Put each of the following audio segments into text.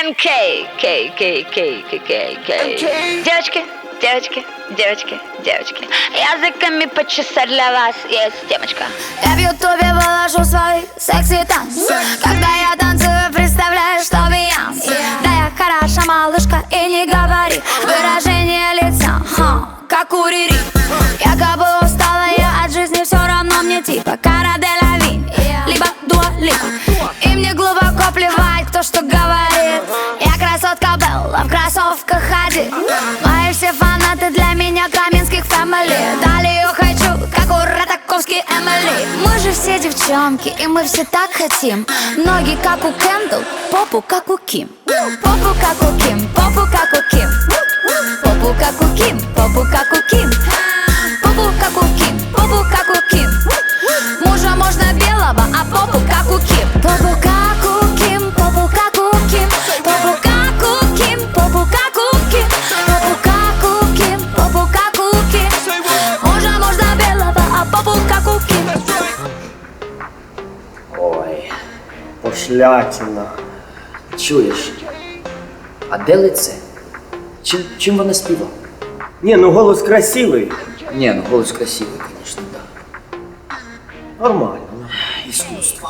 НК, Девочки, девочки, девочки, девочки. Языками почесать для вас есть темочка. Я в ютубе выложу свой секси танц. Когда я танцую, представляю, что Бейонс. Да я хороша малышка и не говори. Выражение лица, как у Рири. Якобы устала я от жизни, все равно мне типа Кара де ла Ви, либо Дуа Липа. И мне глубоко плевать, кто что говорит. Я красотка Белла, в кроссовках ходи. Мои все фанаты для меня Каменских фэмили. Талию хочу, как у Ратаковский Эмили. Мы же все девчонки, и мы все так хотим. Ноги как у Кендалл, попу как у Ким. Попу как у Ким, попу как у Ким. Попу как у Ким, попу как у Ким. Попу как у Ким, попу как у Ким. Мужа можно белого, а попу как у Ким. Попу как у Ким, попу как у Ким. Попу как у Ким, попу как у Ким. Попу как у Ким, попу как у Ким. Мужа можно белого, а попу как у Ким. Ой, пошлятина. Чуєш? А де лице? Чим вона співала? Не, ну голос красивый. Ні, ну голос красивий, звісно, да. Нормально. Искусство.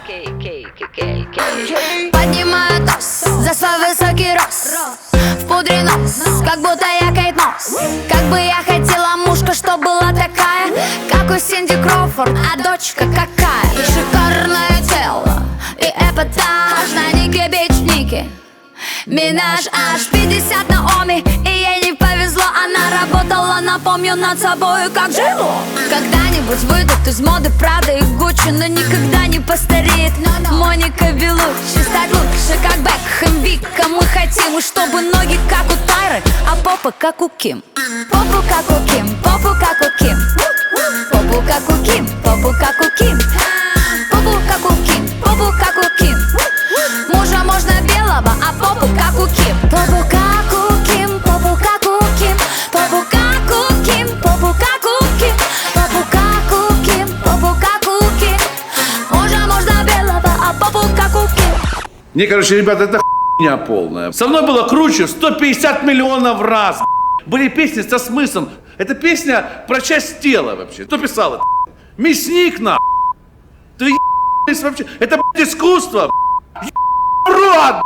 Поднимаю тост за свой высокий рост. В пудре нос, как будто я Кейт Мосс. Как бы я хотела мушка, что была такая, как у Синди Кроуфорд, а дочка какая. И шикарное тело, и эпатаж на Нике Бич Ники. Минаж аж 50 на Оми, и ей не повезло. Она работала, напомню, над собой, как жило. Когда-нибудь выйдут из моды Прада и Гуччи, но никогда не постареет Моника Белуччи. Стать лучше, как Бекхэм, Вика. Мы хотим, чтобы ноги как у Тайры, а попа как у Ким. Попу как у Ким, попу как у Ким. Попу как у Ким, попу как у Ким. Попу как у Ким, попу как у Ким. Мужа можно белого, а попу как у Ким. Попу как у Ким, попу как у Ким. Попу как у Ким, попу как у Ким. Попу как у Ким, попу как у Ким. Мужа можно белого, а попу как у Ким. Не, короче, ребята, это хуйня полная. Со мной было круче 150 миллионов раз. Были песни со смыслом. Это песня про часть тела вообще. Кто писал это? Мясник, на. Ты ебаный вообще. Это, искусство. Рот!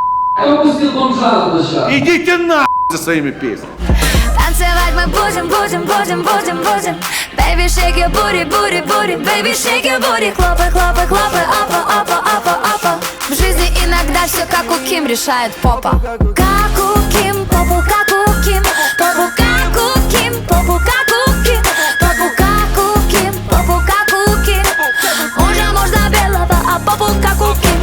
Идите на за своими песнями. Танцевать мы будем. Baby, shake your booty, baby, shake your booty. Хлопай, апа. В жизни иногда все как у Ким решает попа. Как у Ким, попу как у Ким. Попу как у Ким, попу как у Ким. Попу как у Ким, попу как у Ким. Мужа можно белого, а попу как у Ким.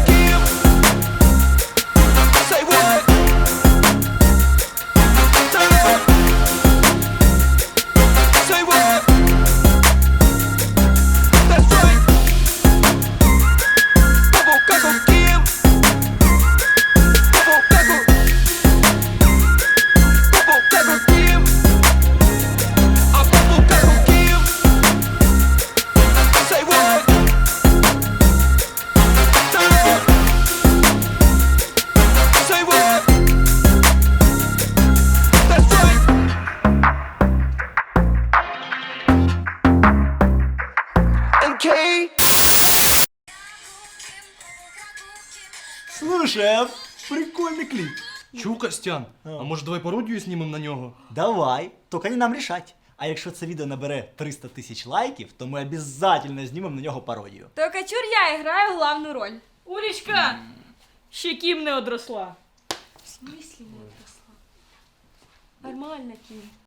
Слушай, а прикольный клип. Чу, Костян, а може давай пародію знімемо на нього? Давай, только не нам рішать. А якщо це відео набере 300 тисяч лайків, то ми обов'язково знімемо на нього пародію. Только чур я играю главную роль. Улечка, ще Ким не одросла. В смысле не одросла? Нормально, Ким.